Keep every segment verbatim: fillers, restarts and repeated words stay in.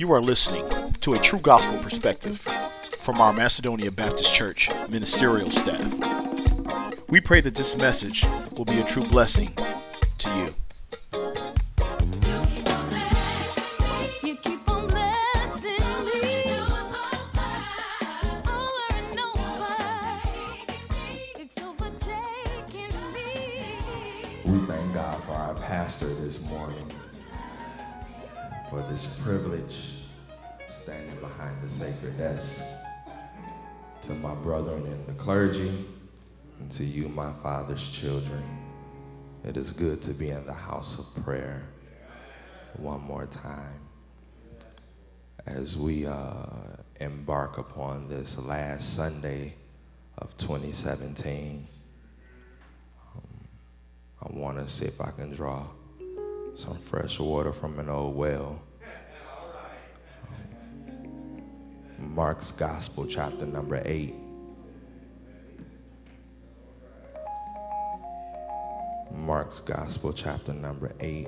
You are listening to a true gospel perspective from our Macedonia Baptist Church ministerial staff. We pray that this message will be a true blessing to you. You keep on blessing me over and over. It's overtaking me. We thank God for our pastor this morning, for this privilege standing behind the sacred desk. To my brethren in the clergy, and to you, my father's children, it is good to be in the house of prayer one more time. As we uh, embark upon this last Sunday of twenty seventeen, um, I want to see if I can draw some fresh water from an old well. Um, Mark's Gospel, chapter number eight. Mark's Gospel, chapter number eight.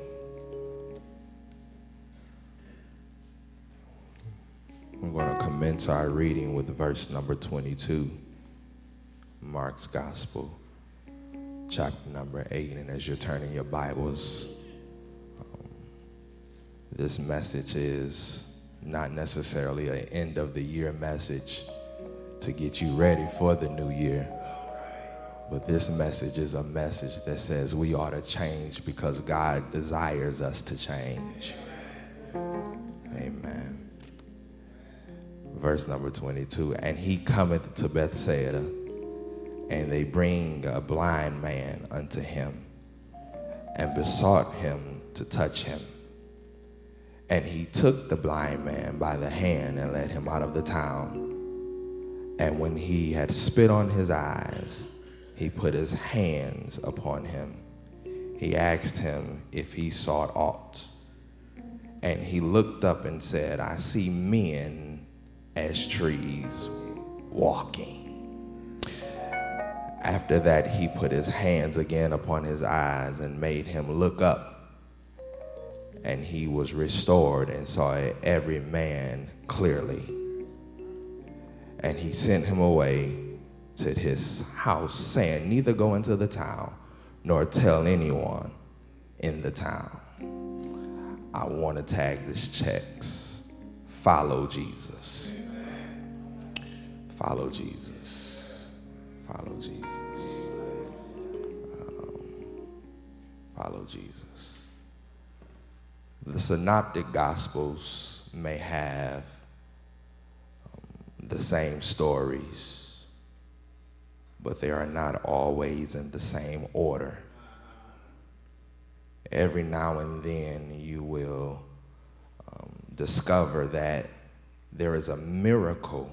We're going to commence our reading with verse number twenty-two. Mark's Gospel, chapter number eight. And as you're turning your Bibles, um, this message is not necessarily an end of the year message to get you ready for the new year. But this message is a message that says we ought to change because God desires us to change. Amen. Verse number twenty-two, and he cometh to Bethsaida, and they bring a blind man unto him, and besought him to touch him. And he took the blind man by the hand and led him out of the town. And when he had spit on his eyes, he put his hands upon him. He asked him if he sought aught. And he looked up and said, I see men as trees walking. After that, he put his hands again upon his eyes and made him look up. And he was restored and saw every man clearly. And he sent him away to his house, saying, neither go into the town, nor tell anyone in the town. I want to tag this text, follow Jesus. Follow Jesus. Follow Jesus. Um, follow Jesus. The Synoptic Gospels may have um, the same stories, but they are not always in the same order. Every now and then you will um, discover that there is a miracle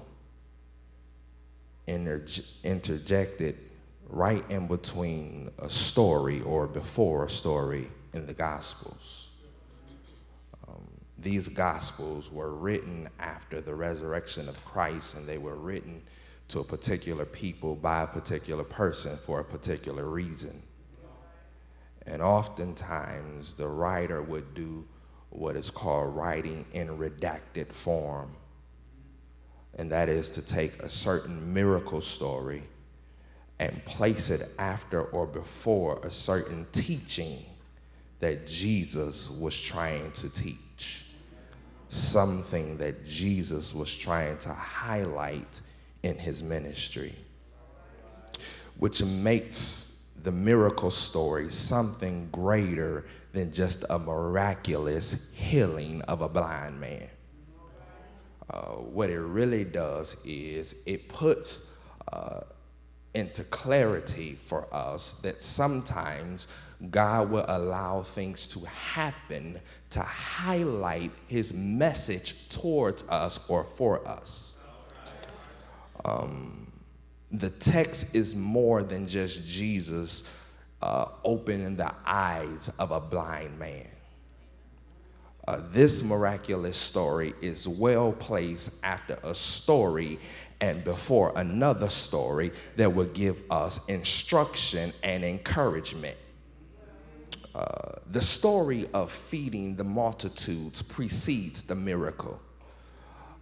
interj- interjected right in between a story or before a story in the Gospels. Um, these Gospels were written after the resurrection of Christ, and they were written to a particular people by a particular person for a particular reason. And oftentimes the writer would do what is called writing in redacted form. And that is to take a certain miracle story and place it after or before a certain teaching that Jesus was trying to teach. Something that Jesus was trying to highlight in his ministry, which makes the miracle story something greater than just a miraculous healing of a blind man. Uh, what it really does is it puts uh, into clarity for us that sometimes God will allow things to happen to highlight his message towards us or for us. Um, the text is more than just Jesus uh, opening the eyes of a blind man. Uh, this miraculous story is well placed after a story and before another story that will give us instruction and encouragement. Uh, the story of feeding the multitudes precedes the miracle.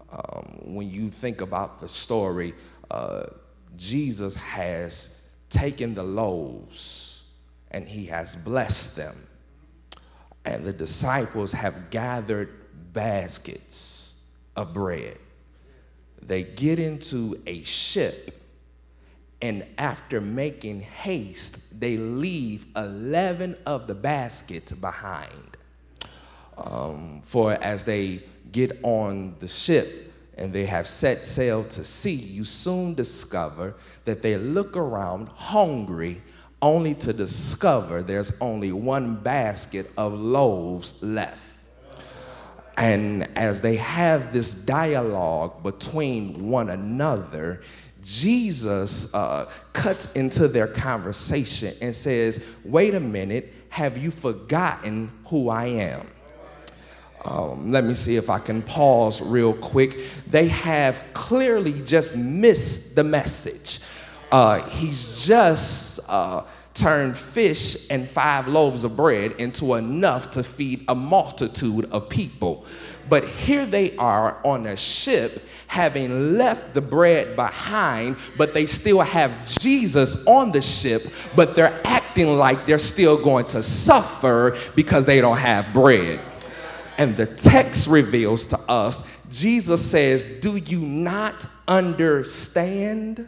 Um, when you think about the story, uh, Jesus has taken the loaves and he has blessed them. And the disciples have gathered baskets of bread. They get into a ship, and after making haste, they leave eleven of the baskets behind. Um, for as they get on the ship and they have set sail to sea, you soon discover that they look around hungry, only to discover there's only one basket of loaves left. And as they have this dialogue between one another, Jesus uh, cuts into their conversation and says, wait a minute, have you forgotten who I am? Um, let me see if I can pause real quick. They have clearly just missed the message. Uh, he's just uh, turned fish and five loaves of bread into enough to feed a multitude of people. But here they are on a ship, having left the bread behind, but they still have Jesus on the ship, but they're acting like they're still going to suffer because they don't have bread. And the text reveals to us, Jesus says, do you not understand?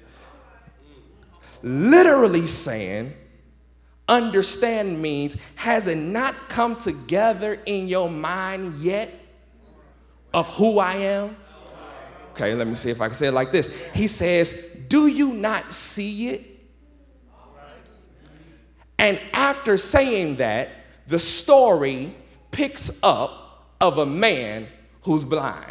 Literally saying, understand means, has it not come together in your mind yet of who I am? Okay, let me see if I can say it like this. He says, do you not see it? And after saying that, the story picks up of a man who's blind.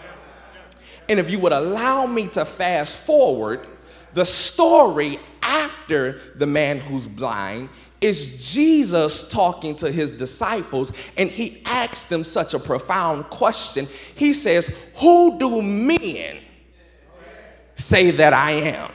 And if you would allow me to fast forward, the story after the man who's blind is Jesus talking to his disciples, and he asks them such a profound question. He says, who do men say that I am?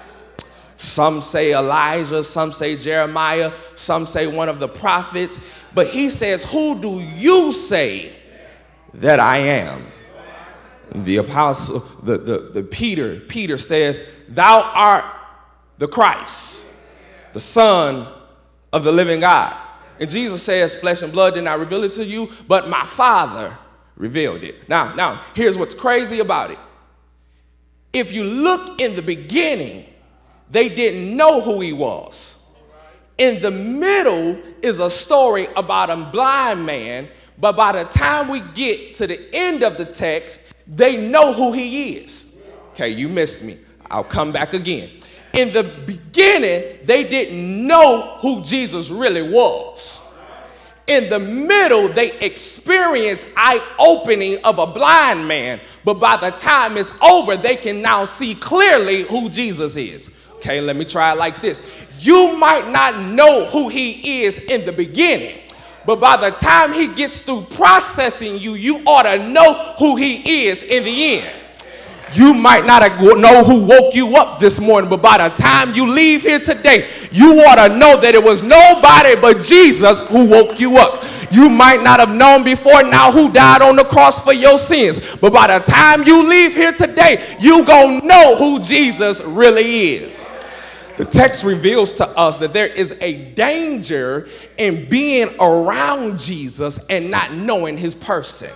Some say Elijah, some say Jeremiah, some say one of the prophets. But he says, who do you say that I am? The apostle, the, the, the Peter, Peter says, thou art the Christ, the Son of the living God. And Jesus says, flesh and blood did not reveal it to you, but my Father revealed it. Now, now, here's what's crazy about it. If you look in the beginning, they didn't know who he was. In the middle is a story about a blind man, but by the time we get to the end of the text, they know who he is. Okay, you missed me. I'll come back again. In the beginning, they didn't know who Jesus really was. In the middle, they experienced eye-opening of a blind man, but by the time it's over, they can now see clearly who Jesus is. Okay, let me try it like this. You might not know who he is in the beginning, but by the time he gets through processing you, you ought to know who he is in the end. You might not know who woke you up this morning, but by the time you leave here today, you ought to know that it was nobody but Jesus who woke you up. You might not have known before now who died on the cross for your sins, but by the time you leave here today, you gonna know who Jesus really is. The text reveals to us that there is a danger in being around Jesus and not knowing his person.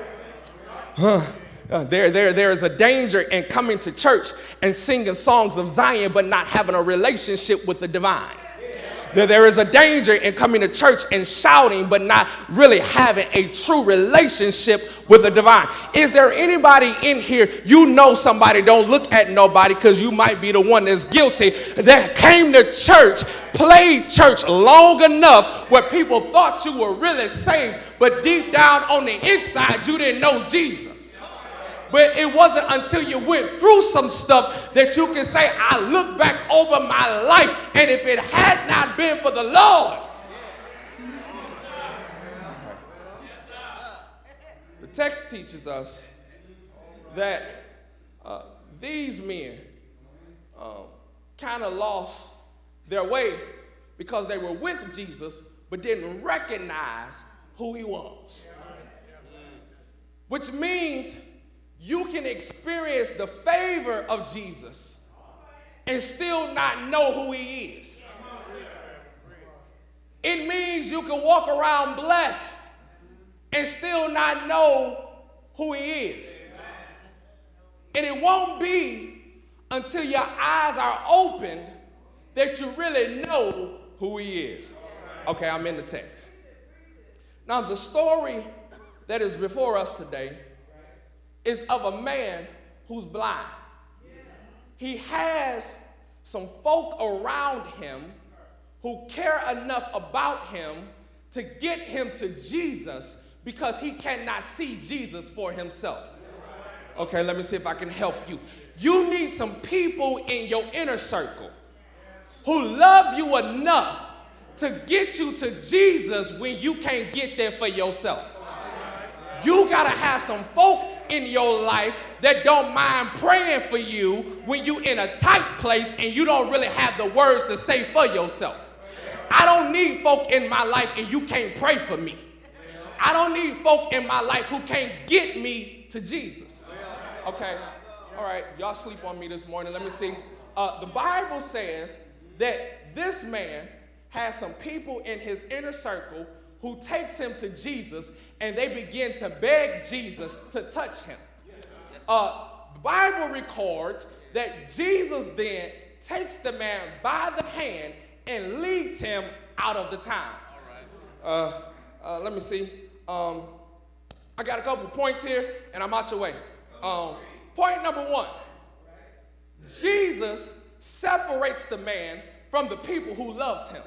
Huh. Uh, there, there, there is a danger in coming to church and singing songs of Zion but not having a relationship with the divine. There, there is a danger in coming to church and shouting but not really having a true relationship with the divine. Is there anybody in here, you know somebody, don't look at nobody because you might be the one that's guilty, that came to church, played church long enough where people thought you were really saved, but deep down on the inside you didn't know Jesus? But it wasn't until you went through some stuff that you can say, I look back over my life, and if it had not been for the Lord. The text teaches us that uh, these men um, kind of lost their way because they were with Jesus but didn't recognize who he was. Which means you can experience the favor of Jesus and still not know who he is. It means you can walk around blessed and still not know who he is. And it won't be until your eyes are opened that you really know who he is. Okay, I'm in the text. Now, the story that is before us today is of a man who's blind. He has some folk around him who care enough about him to get him to Jesus because he cannot see Jesus for himself. Okay, let me see if I can help you. You need some people in your inner circle who love you enough to get you to Jesus when you can't get there for yourself. You gotta have some folk in your life that don't mind praying for you when you in a tight place and you don't really have the words to say for yourself. I don't need folk in my life and you can't pray for me. I don't need folk in my life who can't get me to Jesus. Okay, all right, y'all sleep on me this morning. Let me see. Uh, the Bible says that this man has some people in his inner circle who takes him to Jesus, and they begin to beg Jesus to touch him. Uh, the Bible records that Jesus then takes the man by the hand and leads him out of the town. Uh, uh, let me see. Um, I got a couple points here, and I'm out your way. Um, point number one, Jesus separates the man from the people who loves him.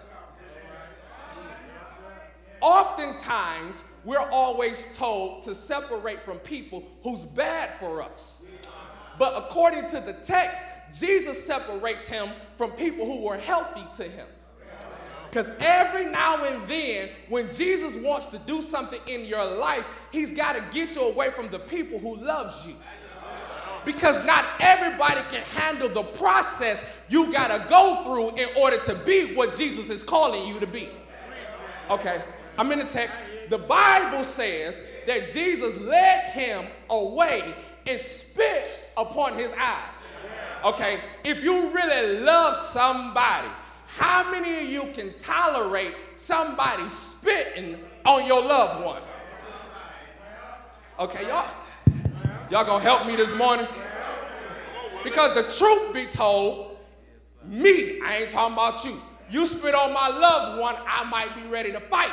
Oftentimes, we're always told to separate from people who's bad for us. But according to the text, Jesus separates him from people who were healthy to him. Because every now and then, when Jesus wants to do something in your life, he's got to get you away from the people who loves you. Because not everybody can handle the process you got to go through in order to be what Jesus is calling you to be. Okay, I'm in the text. The Bible says that Jesus led him away and spit upon his eyes. Okay, if you really love somebody, how many of you can tolerate somebody spitting on your loved one? Okay, y'all, y'all gonna help me this morning? Because the truth be told, me, I ain't talking about you. You spit on my loved one, I might be ready to fight.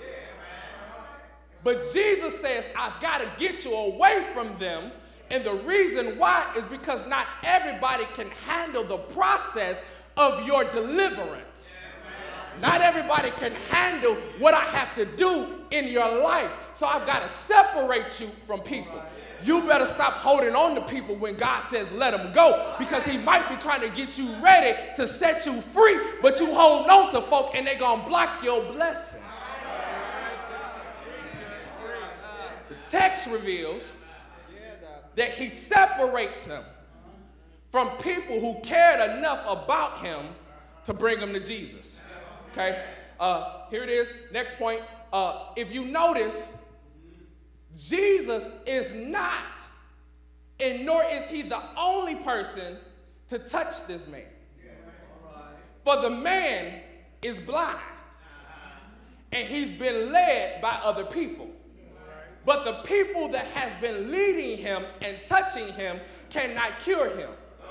But Jesus says, I've got to get you away from them. And the reason why is because not everybody can handle the process of your deliverance. Not everybody can handle what I have to do in your life. So I've got to separate you from people. You better stop holding on to people when God says let them go, because he might be trying to get you ready to set you free, but you hold on to folk and they're going to block your blessing. The text reveals that he separates him from people who cared enough about him to bring him to Jesus. Okay, uh, here it is. Next point. Uh, if you notice, Jesus is not, and nor is he the only person to touch this man. For the man is blind, and he's been led by other people. But the people that has been leading him and touching him cannot cure him.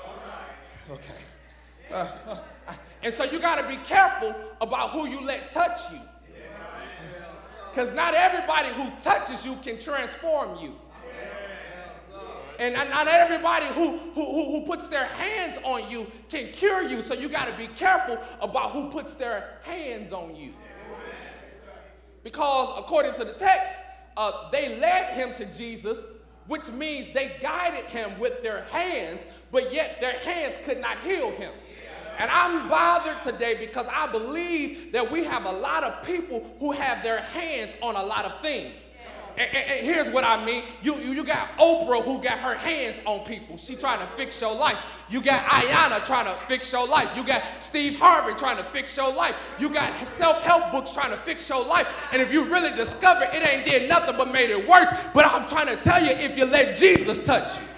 Okay. Uh, uh, and so you got to be careful about who you let touch you. Because not everybody who touches you can transform you. And not everybody who, who, who puts their hands on you can cure you. So you got to be careful about who puts their hands on you. Because according to the text, uh, they led him to Jesus, which means they guided him with their hands, but yet their hands could not heal him. And I'm bothered today because I believe that we have a lot of people who have their hands on a lot of things. And, and, and here's what I mean. You, you, you got Oprah who got her hands on people. She trying to fix your life. You got Ayanna trying to fix your life. You got Steve Harvey trying to fix your life. You got self-help books trying to fix your life. And if you really discover it ain't did nothing but made it worse. But I'm trying to tell you, if you let Jesus touch you,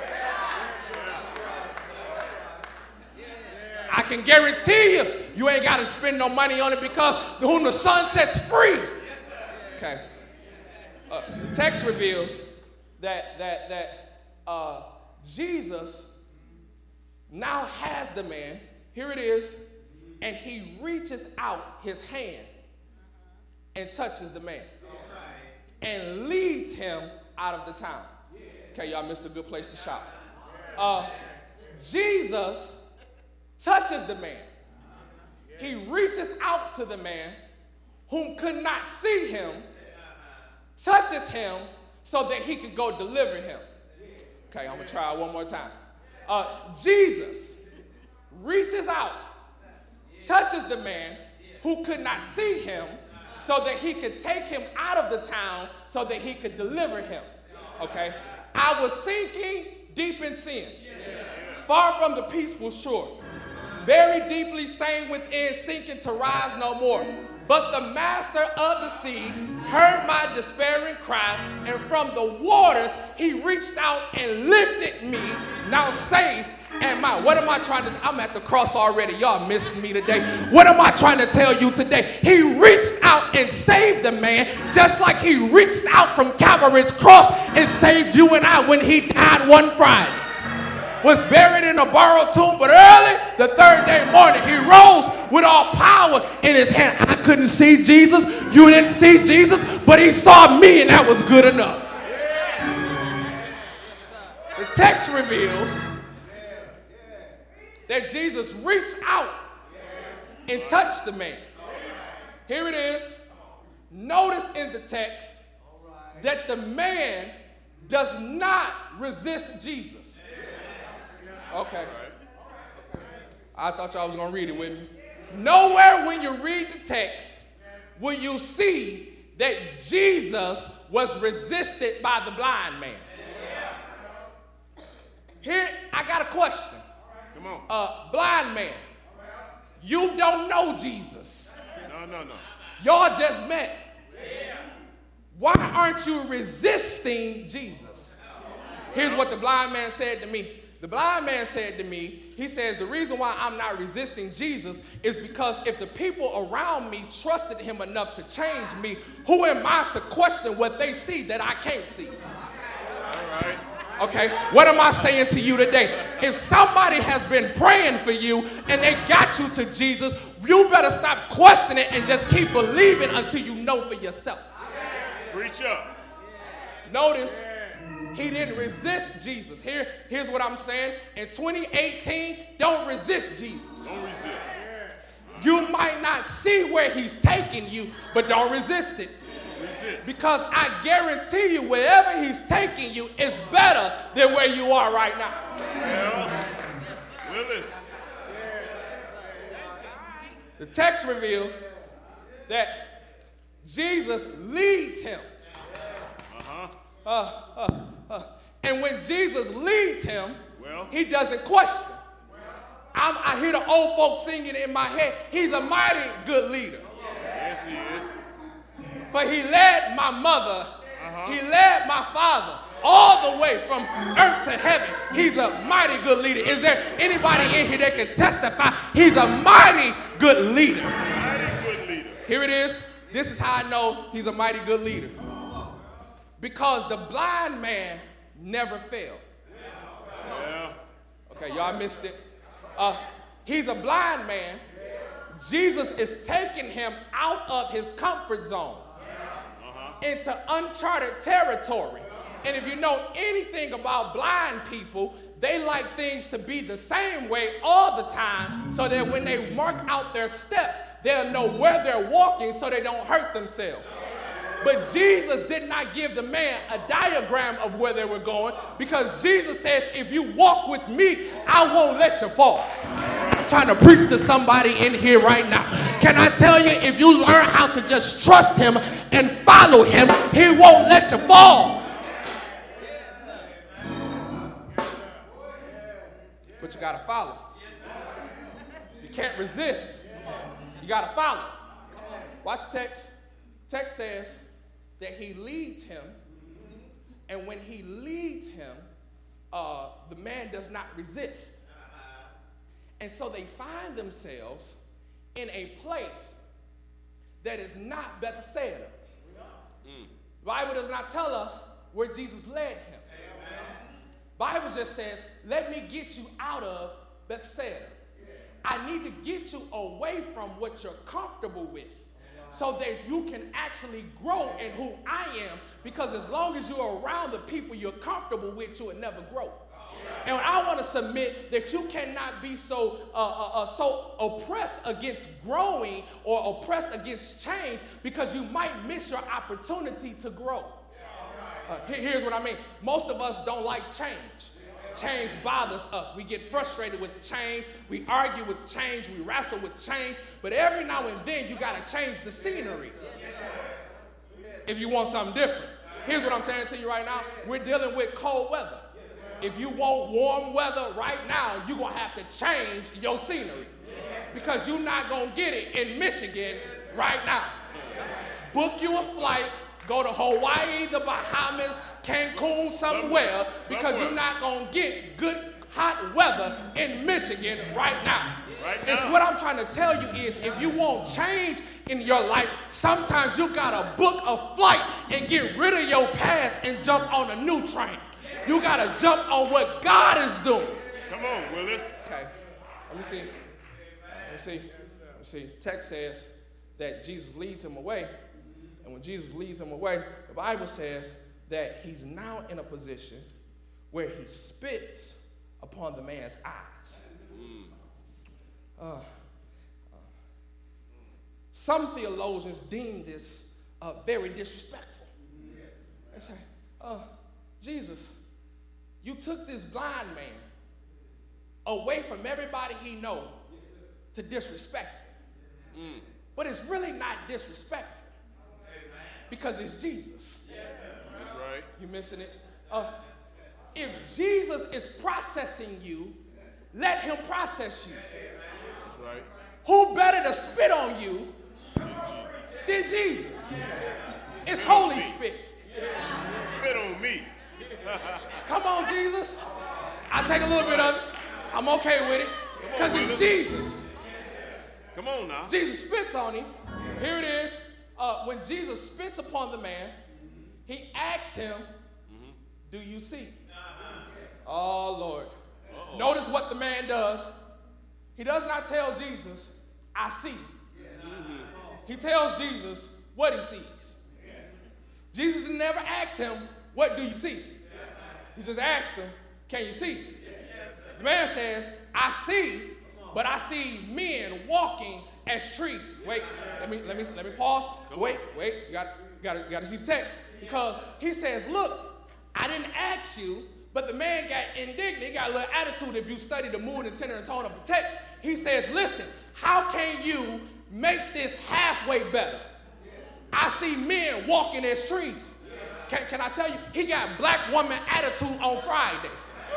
I can guarantee you, you ain't got to spend no money on it, because whom the sun sets free. Okay. Uh, the text reveals that that that uh, Jesus now has the man. Here it is, and he reaches out his hand and touches the man and leads him out of the town. Okay, y'all missed a good place to shop. Uh, Jesus touches the man. He reaches out to the man whom could not see him, touches him so that he could go deliver him. Okay, I'm gonna try it one more time. Uh, Jesus reaches out, touches the man who could not see him so that he could take him out of the town so that he could deliver him. Okay, I was sinking deep in sin, far from the peaceful shore, very deeply stained within, sinking to rise no more. But the master of the sea heard my despairing cry, and from the waters he reached out and lifted me, now safe am I. What am I trying to, I'm at the cross already. Y'all missed me today. What am I trying to tell you today? He reached out and saved the man, just like he reached out from Calvary's cross and saved you and I when he died one Friday. Was buried in a borrowed tomb, but early the third day morning, he rose with all power in his hand. I couldn't see Jesus. You didn't see Jesus, but he saw me, and that was good enough. The text reveals that Jesus reached out and touched the man. Here it is. Notice in the text that the man does not resist Jesus. Okay. I thought y'all was going to read it with me. Nowhere when you read the text will you see that Jesus was resisted by the blind man. Here, I got a question. Come on. Uh, blind man, you don't know Jesus. No, no, no. Y'all just met. Why aren't you resisting Jesus? Here's what the blind man said to me. The blind man said to me, he says, the reason why I'm not resisting Jesus is because if the people around me trusted him enough to change me, who am I to question what they see that I can't see? All right. Okay, what am I saying to you today? If somebody has been praying for you and they got you to Jesus, you better stop questioning and just keep believing until you know for yourself. Preach up. Notice, he didn't resist Jesus. Here, here's what I'm saying. In twenty eighteen, don't resist Jesus. Don't resist. You might not see where he's taking you, but don't resist it. Resist. Because I guarantee you, wherever he's taking you is better than where you are right now. Well, Willis. The text reveals that Jesus leads him. Uh-huh. Uh, uh, uh. And when Jesus leads him, Well. he doesn't question. I'm, I hear the old folks singing in my head, he's a mighty good leader. Yes, he is. For he led my mother, Uh-huh. he led my father all the way from earth to heaven. He's a mighty good leader. Is there anybody in here that can testify? He's a mighty good leader. Mighty good leader. Here it is. This is how I know he's a mighty good leader. Because the blind man never failed. Yeah. Okay, y'all missed it. Uh, he's a blind man. Jesus is taking him out of his comfort zone into uncharted territory. And if you know anything about blind people, they like things to be the same way all the time so that when they mark out their steps, they'll know where they're walking so they don't hurt themselves. But Jesus did not give the man a diagram of where they were going, because Jesus says, if you walk with me, I won't let you fall. I'm trying to preach to somebody in here right now. Can I tell you, if you learn how to just trust him and follow him, he won't let you fall. But you got to follow. You can't resist. You got to follow. Watch the text. Text says that he leads him, and when he leads him, uh, the man does not resist. And so they find themselves in a place that is not Bethsaida. Mm. The Bible does not tell us where Jesus led him. The Bible just says, let me get you out of Bethsaida. I need to get you away from what you're comfortable with so that you can actually grow in who I am, because as long as you're around the people you're comfortable with, you will never grow. And I want to submit that you cannot be so uh, uh, uh, so oppressed against growing or oppressed against change, because you might miss your opportunity to grow. Uh, here, here's what I mean. Most of us don't like change. Change bothers us. We get frustrated with change. We argue with change. We wrestle with change. But every now and then, you got to change the scenery if you want something different. Here's what I'm saying to you right now. We're dealing with cold weather. If you want warm weather right now, you're going to have to change your scenery, because you're not going to get it in Michigan right now. Book you a flight, go to Hawaii, the Bahamas, Cancun, somewhere, because you're not going to get good hot weather in Michigan right now. Right It's now. what I'm trying to tell you is, if you want change in your life, sometimes you got to book a flight and get rid of your past and jump on a new train. You got to jump on what God is doing. Come on, Willis. Okay, let me see. Let me see. Let me see. Text says that Jesus leads him away. And when Jesus leads him away, the Bible says that he's now in a position where he spits upon the man's eyes. Uh, uh, some theologians deem this uh, very disrespectful. They say, uh, Jesus, you took this blind man away from everybody he knows to disrespect him. Mm. But it's really not disrespectful, because it's Jesus. That's right. You missing it? Uh, if Jesus is processing you, let him process you. That's right. Who better to spit on you than Jesus? It's holy spit. Spit on me. Come on, Jesus. I take a little bit of it. I'm okay with it, because it's Jesus. Come on now. Jesus spits on him. Here it is. Uh, when Jesus spits upon the man, he asks him, do you see? Oh, Lord. Uh-oh. Notice what the man does. He does not tell Jesus, I see. Mm-hmm. He tells Jesus what he sees. Jesus never asked him, what do you see? He just asked him, can you see? The man says, I see, but I see men walking as trees. Wait, let me let me let me pause. Wait, wait, you got you got you got to see the text, because he says, look, I didn't ask you, but the man got indignant. He got a little attitude. If you study the mood and tenor and tone of the text, he says, listen, how can you make this halfway better? I see men walking as trees. Can, can I tell you, he got black woman attitude on Friday.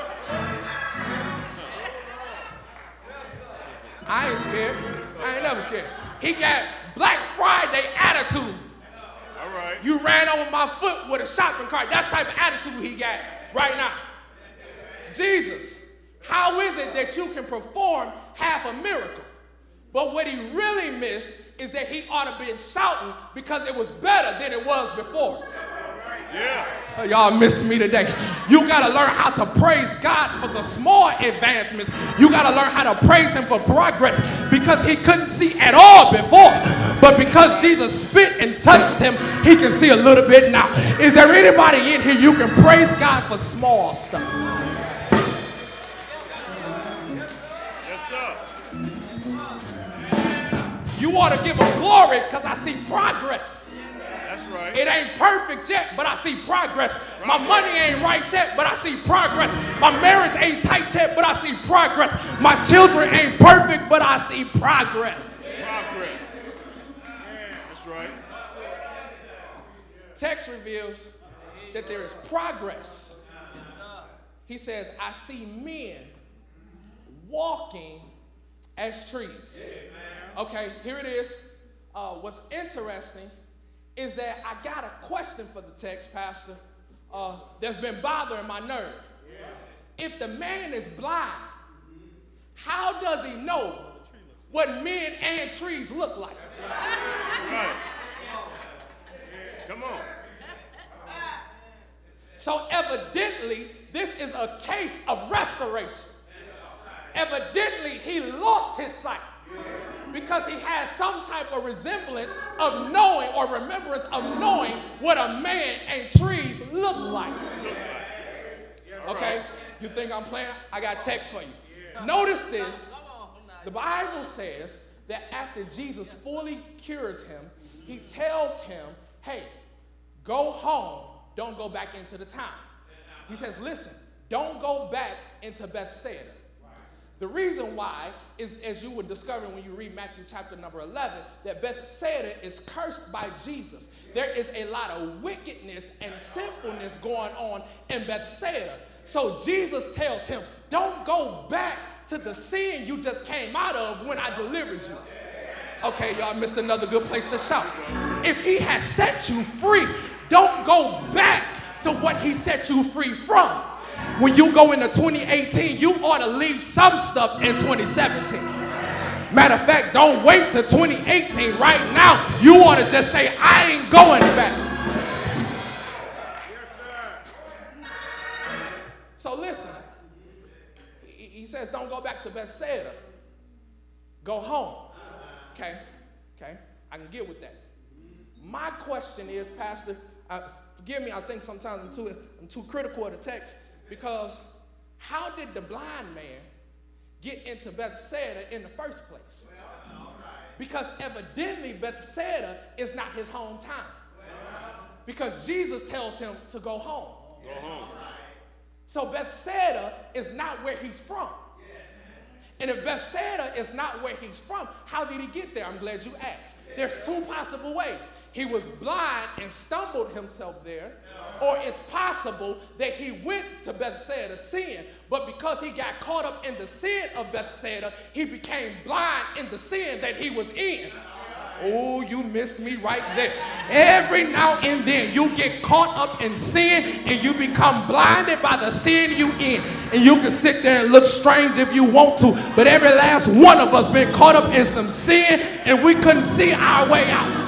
I ain't scared. I ain't never scared. He got Black Friday attitude. All right. You ran over my foot with a shopping cart. That's the type of attitude he got right now. Jesus, how is it that you can perform half a miracle? But what he really missed is that he ought to be shouting because it was better than it was before. Yeah. Oh, y'all missed me today. You got to learn how to praise God for the small advancements. You got to learn how to praise him for progress, because he couldn't see at all before. But because Jesus spit and touched him, he can see a little bit now. Is there anybody in here you can praise God for small stuff? Yes, sir. You ought to give him glory because I see progress. That's right. It ain't perfect yet, but I see progress. My money ain't right yet, but I see progress. My marriage ain't tight yet, but I see progress. My children ain't perfect, but I see progress. Progress. That's right. Text reveals that there is progress. He says, I see men walking as trees. Okay, here it is. Uh, what's interesting is that I got a question for the text, Pastor, uh, that's been bothering my nerve. If the man is blind, how does he know what men and trees look like? Right. Come on. So evidently, this is a case of restoration. Evidently, he lost his sight because he has some type of resemblance of knowing or remembrance of knowing what a man and trees look like. Okay? You think I'm playing? I got text for you. Notice this. The Bible says that after Jesus fully cures him, he tells him, hey, go home. Don't go back into the town. He says, listen, don't go back into Bethsaida. The reason why is, as you would discover when you read Matthew chapter number eleven, that Bethsaida is cursed by Jesus. There is a lot of wickedness and sinfulness going on in Bethsaida. So Jesus tells him, don't go back to the sin you just came out of when I delivered you. Okay, y'all missed another good place to shout. If he has set you free, don't go back to what he set you free from. When you go into twenty eighteen, you ought to leave some stuff in twenty seventeen. Matter of fact, don't wait till twenty eighteen. Right now, you ought to just say, I ain't going back. So listen, he, he says, don't go back to Bethsaida. Go home. Okay, okay, I can get with that. My question is, Pastor, uh, forgive me, I think sometimes I'm too, I'm too critical of the text, because how did the blind man get into Bethsaida in the first place? Because evidently Bethsaida is not his hometown. Because Jesus tells him to go home. Go home. So Bethsaida is not where he's from. And if Bethsaida is not where he's from, how did he get there? I'm glad you asked. There's two possible ways. He was blind and stumbled himself there, or it's possible that he went to Bethsaida to sin, but because he got caught up in the sin of Bethsaida, he became blind in the sin that he was in. Oh, you missed me right there. Every now and then you get caught up in sin and you become blinded by the sin you in. And you can sit there and look strange if you want to, but every last one of us been caught up in some sin and we couldn't see our way out.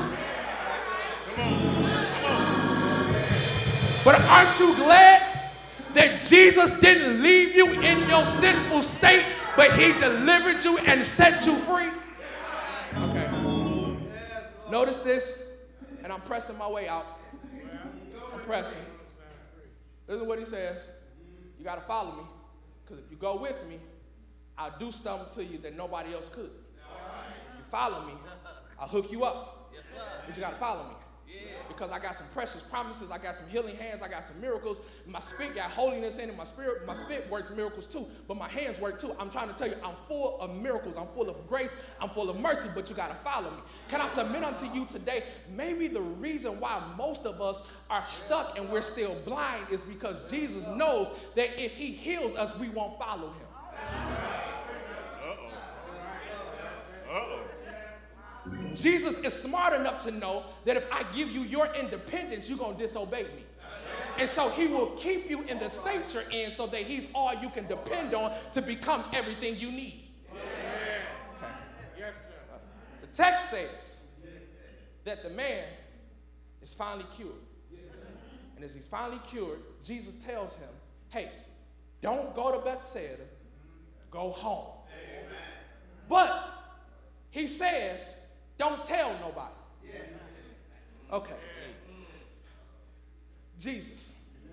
But aren't you glad that Jesus didn't leave you in your sinful state, but he delivered you and set you free? Okay. Notice this, and I'm pressing my way out. I'm pressing. Listen to what he says. You got to follow me, because if you go with me, I'll do something to you that nobody else could. If you follow me, I'll hook you up. But you got to follow me. Because I got some precious promises, I got some healing hands, I got some miracles. My spirit got holiness in it. My spirit, my spirit works miracles too, but my hands work too. I'm trying to tell you, I'm full of miracles, I'm full of grace, I'm full of mercy, but you got to follow me. Can I submit unto you today, maybe the reason why most of us are stuck and we're still blind is because Jesus knows that if he heals us, we won't follow him. Uh-oh. Uh-oh. Jesus is smart enough to know that if I give you your independence, you're going to disobey me. And so he will keep you in the state you're in so that he's all you can depend on to become everything you need. Okay. The text says that the man is finally cured. And as he's finally cured, Jesus tells him, hey, don't go to Bethsaida, go home. But he says, don't tell nobody. Okay. Jesus,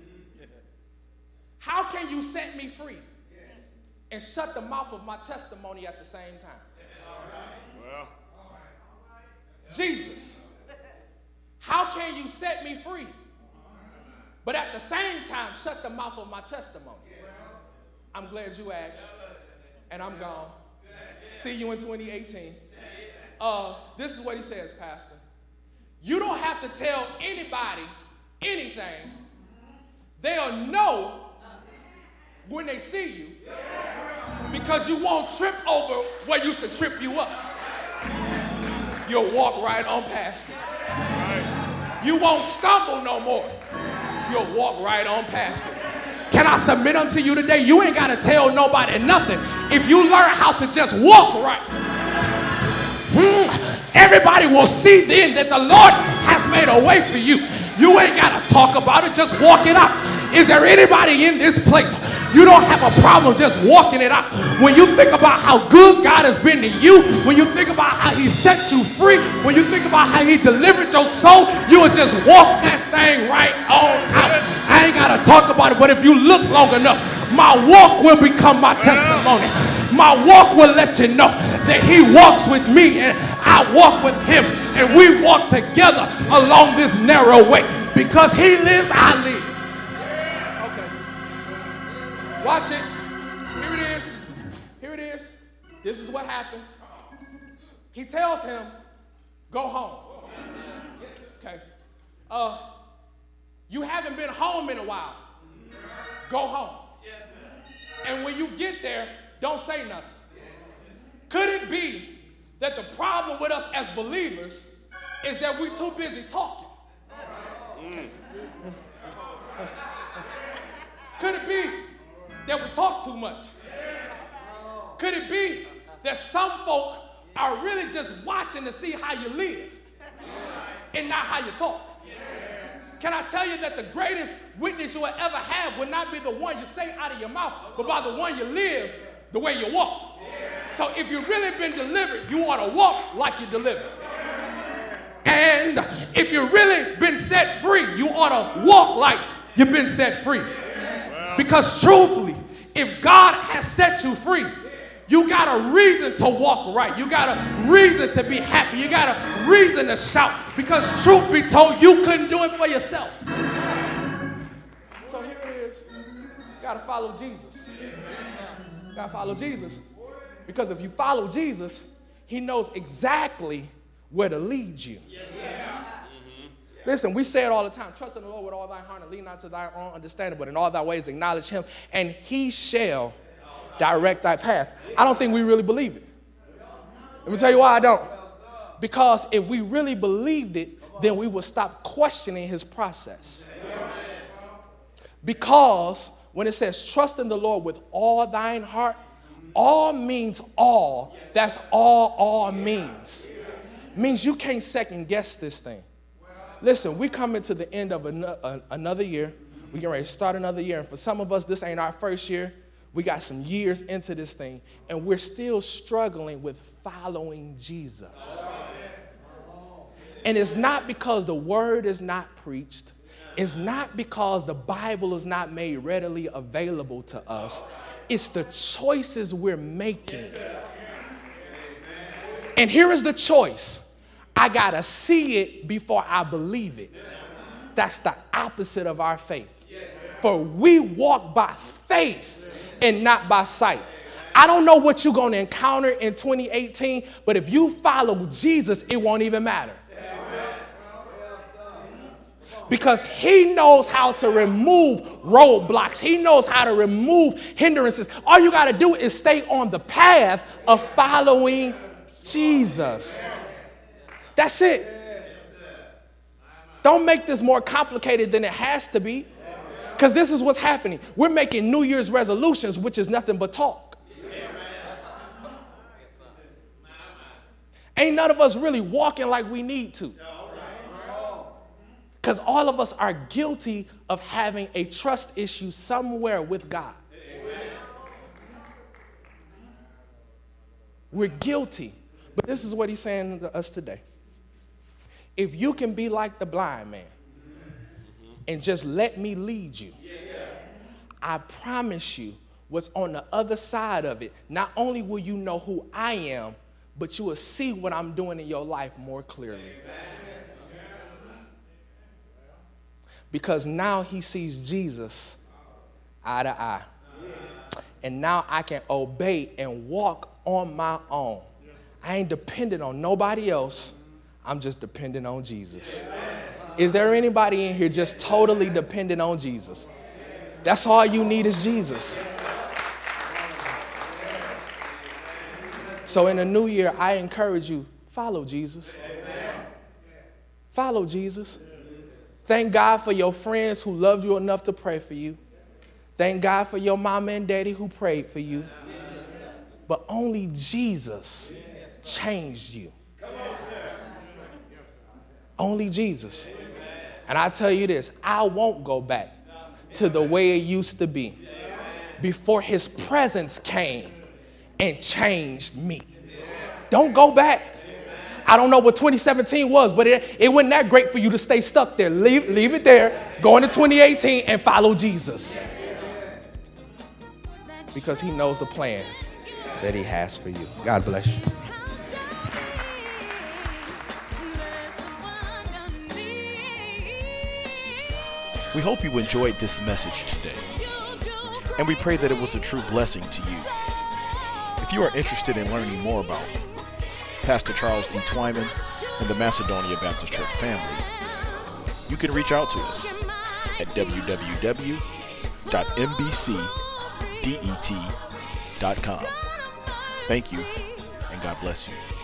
how can you set me free and shut the mouth of my testimony at the same time? Well. Jesus, How can you set me free, but at the same time shut the mouth of my testimony? I'm glad you asked, and I'm gone. See you in twenty eighteen. Uh, this is what he says, Pastor. You don't have to tell anybody anything. They'll know when they see you because you won't trip over what used to trip you up. You'll walk right on past it. You won't stumble no more. You'll walk right on past it. Can I submit unto you today? You ain't got to tell nobody nothing. If you learn how to just walk right, hmm, everybody will see then that the Lord has made a way for you. You ain't got to talk about it. Just walk it out. Is there anybody in this place? You don't have a problem just walking it out. When you think about how good God has been to you, when you think about how he set you free, when you think about how he delivered your soul, you will just walk that thing right on out. I ain't got to talk about it, but if you look long enough, my walk will become my testimony. My walk will let you know that he walks with me and I walk with him, and we walk together along this narrow way. Because he lives, I live. Watch it. Here it is. Here it is. This is what happens. He tells him, go home. Okay. Uh, you haven't been home in a while. Go home. And when you get there, don't say nothing. Could it be that the problem with us as believers is that we're too busy talking? Could it be that we talk too much? Could it be that some folk are really just watching to see how you live and not how you talk? Can I tell you that the greatest witness you will ever have will not be the one you say out of your mouth, but by the one you live, the way you walk. So if you've really been delivered, you ought to walk like you're delivered. And if you've really been set free, you ought to walk like you've been set free. Because truthfully, if God has set you free, you got a reason to walk right. You got a reason to be happy. You got a reason to shout. Because truth be told, you couldn't do it for yourself. So here it is. You got to follow Jesus. You got to follow Jesus. Because if you follow Jesus, he knows exactly where to lead you. Listen, we say it all the time. Trust in the Lord with all thy heart and lean not to thy own understanding, but in all thy ways acknowledge him, and he shall direct thy path. I don't think we really believe it. Let me tell you why I don't. Because if we really believed it, then we would stop questioning his process. Because when it says trust in the Lord with all thine heart, all means all. That's all all means. Means you can't second guess this thing. Listen, we come into the end of an, uh, another year. We're getting ready to start another year. And for some of us, this ain't our first year. We got some years into this thing. And we're still struggling with following Jesus. And it's not because the word is not preached. It's not because the Bible is not made readily available to us. It's the choices we're making. And here is the choice. I got to see it before I believe it. That's the opposite of our faith. For we walk by faith and not by sight. I don't know what you're going to encounter in twenty eighteen, but if you follow Jesus, it won't even matter. Because he knows how to remove roadblocks. He knows how to remove hindrances. All you got to do is stay on the path of following Jesus. That's it. Don't make this more complicated than it has to be. Because this is what's happening. We're making New Year's resolutions, which is nothing but talk. Ain't none of us really walking like we need to. Because all of us are guilty of having a trust issue somewhere with God. We're guilty. But this is what he's saying to us today. If you can be like the blind man and just let me lead you, I promise you what's on the other side of it, not only will you know who I am, but you will see what I'm doing in your life more clearly. because now he sees Jesus eye to eye. And now I can obey and walk on my own. I ain't dependent on nobody else. I'm just dependent on Jesus. Is there anybody in here just totally dependent on Jesus? That's all you need is Jesus. So in the new year, I encourage you, follow Jesus. Follow Jesus. Thank God for your friends who loved you enough to pray for you. Thank God for your mama and daddy who prayed for you. But only Jesus changed you. Only Jesus. And I tell you this, I won't go back to the way it used to be before his presence came and changed me. Don't go back. I don't know what twenty seventeen was, but it, it wasn't that great for you to stay stuck there. Leave, leave it there. Go into twenty eighteen and follow Jesus. Because he knows the plans that he has for you. God bless you. We hope you enjoyed this message today, and we pray that it was a true blessing to you. If you are interested in learning more about Pastor Charles D. Twyman and the Macedonia Baptist Church family, you can reach out to us at w w w dot m b c det dot com. Thank you, and God bless you.